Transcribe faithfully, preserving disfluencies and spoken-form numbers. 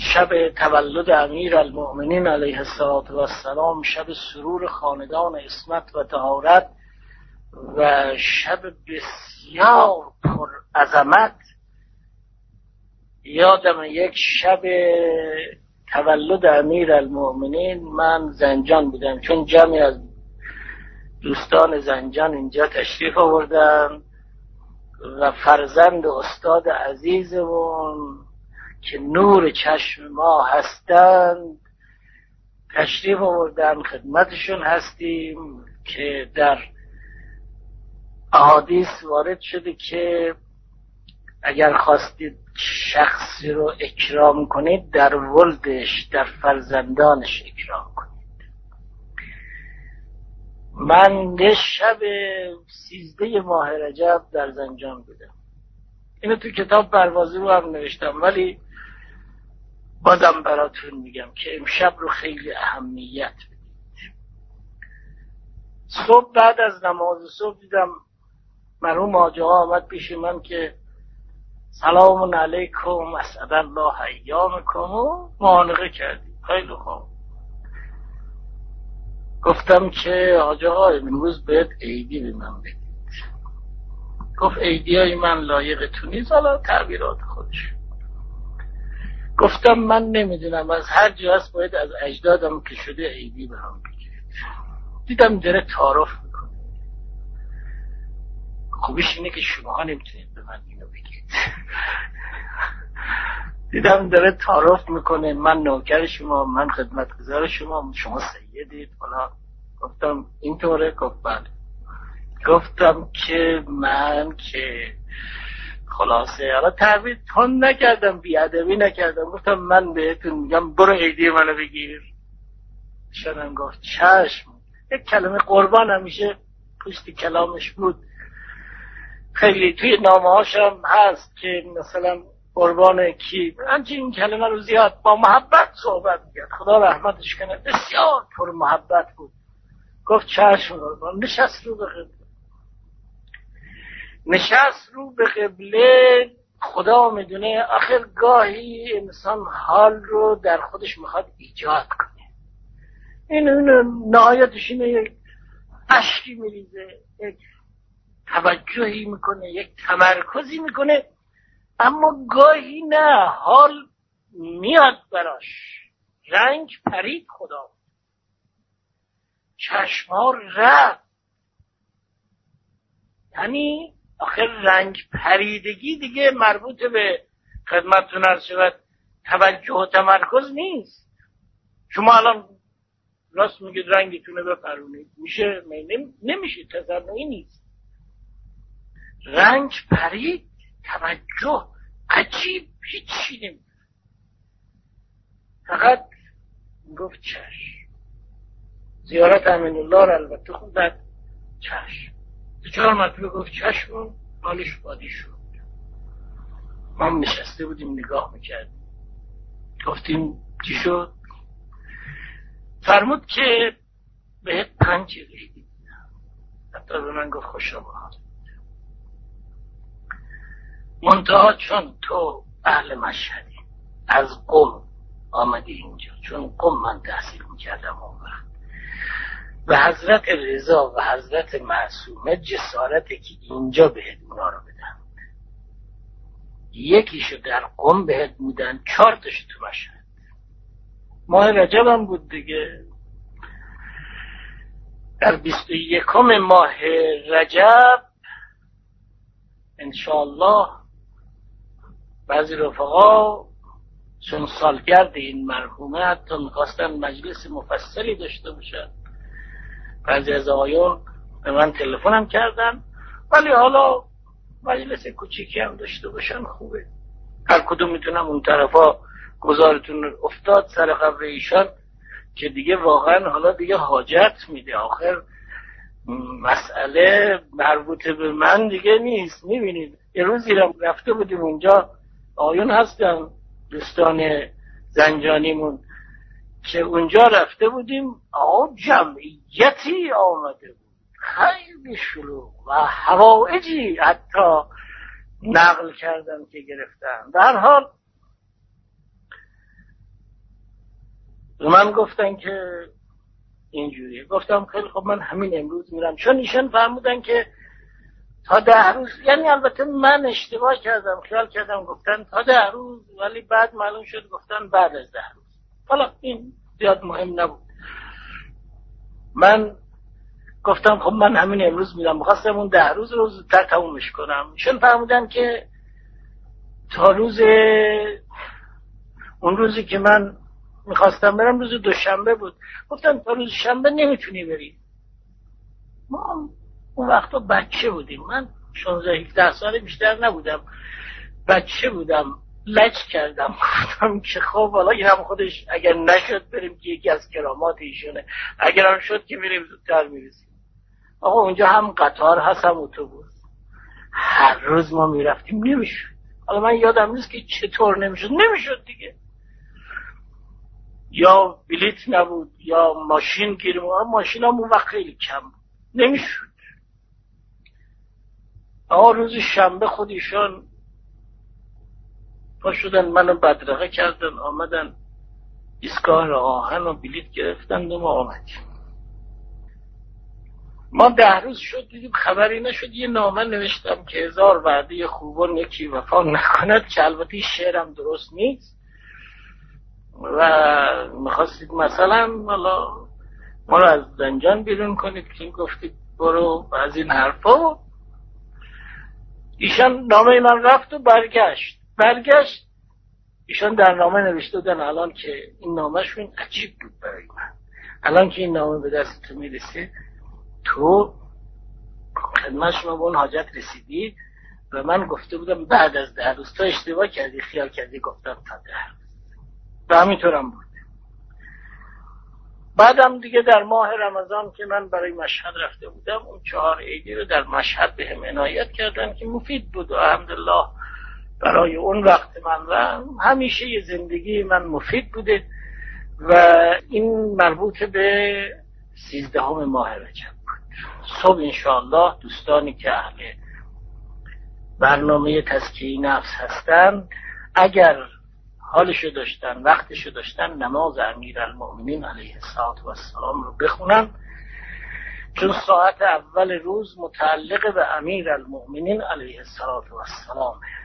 شب تولد امیر المؤمنین علیه السلام، شب سرور خاندان عصمت و طهارت و شب بسیار پر عظمت. یادم یک شب تولد امیر المؤمنین من زنجان بودم، چون جمعی از دوستان زنجان اینجا تشریف آوردن و فرزند استاد عزیزمون که نور چشم ما هستند تشریف آوردن، خدمتشون هستیم که در احادیث وارد شده که اگر خواستید شخصی رو اکرام کنید در ولدش، در فرزندانش اکرام کنید. من شب سیزده ماه رجب در زنجان بودم. اینو تو کتاب پروازی رو هم نوشتم، ولی بازم براتون میگم که امشب رو خیلی اهمیت بدید. صبح بعد از نماز صبح دیدم مرحوم حاجی آقا آمد پیش من که سلام علیکم اسعد الله ایامکم و معانقه کردیم. خیلی خوب. گفتم که حاجی آقا امروز بهت عیدی به من بگید. گفت عیدی های من لایق تو نیست، حالا تعبیرات خودش. گفتم من نمیدونم، از هر جا هست باید از اجدادم که شده عیدی به هم بگید. دیدم داره تعارف میکنه. خوبیش اینه که شما نمیتونید به من اینو بگید. دیدم داره تعارف میکنه، من نوکر شما، من خدمتگزار شما، شما سیدید. حالا گفتم اینطوره؟ گفت بله. گفتم که من که خلاصه حالا تعبیر تون نکردم، بیادبی نکردم، گفتم من بهتون میگم برو عیدی منو بگیر. شدم گفت چشم. یک کلمه قربان همیشه پشت کلامش بود. خیلی توی نامه هاشم هست که مثلا قربان کی، انچه این کلمه رو زیاد با محبت صحبت میگرد. خدا رحمتش کنه، بسیار پر محبت بود. گفت چشم قربان. نشست رو به قبله. نشست رو به قبله. خدا میدونه آخر گاهی انسان حال رو در خودش میخواد ایجاد کنه. این اون نهایتش اینه، یک اشکی میریزه، یک توجهی میکنه، یک تمرکزی میکنه، اما گاهی نه، حال میاد براش، رنگ پرید خدا، چشم‌ها رفت. یعنی آخر رنگ پریدگی دیگه مربوط به خدمتتون عرض شود توجه و تمرکز نیست. شما الان راست میگید رنگتونه بپرونید، میشه؟ نمیشه، تضمینی نیست. رنگ پرید، توجه عجیب، هیچی نمید. فقط گفت چشم. زیارت امین الله رو البته خوندن چشم. چهار مرتبه گفت چشم و حالش بادی شد. ما نشسته بودیم نگاه میکردیم. گفتیم چی شد؟ فرمود که بهت پنج عیدی. حتی به من گفت خوش آمد. منتها چون تو اهل مشهدی، از قم آمدی اینجا، چون قم من تحصیل میکردم اون وقت، و حضرت رضا و حضرت معصومه جسارته که اینجا بهت اونا رو بدن. یکیشو در قم بهت بودن، چهار تاشو تو مشهد. ماه رجب هم بود دیگه. در بیست و یکم ماه رجب انشاءالله بعضی رفقا چون سالگرد این مرحومه حتی میخواستن مجلس مفصلی داشته باشن. بعضی از آقایون به من تلفنم کردن، ولی حالا مجلس کوچیکی هم داشته باشن خوبه. هر کدوم میتونم اون طرفا گزارتون افتاد سر قبر ایشان که دیگه واقعا حالا دیگه حاجت میده. آخر مسئله مربوط به من دیگه نیست. میبینید یه روزی رفته بودیم اونجا، آقایون هستن دوستان زنجانیمون که اونجا رفته بودیم، آقا جمعیتی آمده بود خیلی شلوغ و حوائجی حتی نقل کردن که گرفتن. در حال من گفتن که اینجوریه. گفتم خیلی خب من همین امروز میرم. چون ایشان فرمودن که تا ده روز، یعنی البته من اشتباه کردم، خیال کردم گفتن تا ده روز، ولی بعد معلوم شد گفتن بعد از ده روز. حالا این زیاد مهم نبود. من گفتم خب من همین امروز میرم. میخواستم اون ده روز رو زودتر تمومش کنم. ایشان فرمودن که تا روز اون روزی که من میخواستم برم روز دوشنبه بود. گفتم تا روز شنبه نمیتونی بری. ما اون وقتا بچه بودیم، من شانزده هفده ساله بیشتر نبودم، بچه بودم. لج کردم، گفتم که خب حالا این هم خودش اگر نشد بریم که یکی از کرامات ایشونه، اگر هم شد که میریم زودتر میرسیم. آقا اونجا هم قطار هست هم اتوبوس، هر روز ما میرفتیم نمیشد. حالا من یادم نیست که چطور نمیشد، نمیشد دیگه، یا بلیت نبود یا ماشین گیریم. ماشین هم اون وقت خیلی کم بود، نمیشد. آقا روز شنبه خودشان پا شدن منو بدرقه کردن، آمدن ایستگاه آهن و بلیت گرفتن و ما آمدیم. ما ده روز شد دیدیم خبری نشد. یه نامه نوشتم که هزار وعده خوبان یکی وفا نکند، که البته شعرم درست نیست و میخواستید مثلا حالا ما رو از زنجان بیرون کنید که این گفتید برو و از این حرفا. ایشان نامه من رفت و برگشت برگشت ایشان در نامه نوشته بودن الان که این نامهشون عجیب بود برای من، الان که این نامه به دست تو میرسه تو خدمت شما به اون حاجت رسیدی و من گفته بودم بعد از ده روز، تو اشتباه کردی، خیال کردی گفتم تا ده روز. و همینطورم بود. بعدم دیگه در ماه رمضان که من برای مشهد رفته بودم، اون چهار عیدی رو در مشهد به هم عنایت کردن که مفید بود و الحمدلله برای اون وقت من و همیشه یه زندگی من مفید بوده. و این مربوط به سیزدهم ماه رجب بود. صبح انشاءالله دوستانی که اهل برنامه تزکیه نفس هستن، اگر حالشو داشتن وقتشو داشتن، نماز امیرالمؤمنین علیه السلام رو بخونن، چون ساعت اول روز متعلق به امیرالمؤمنین علیه السلام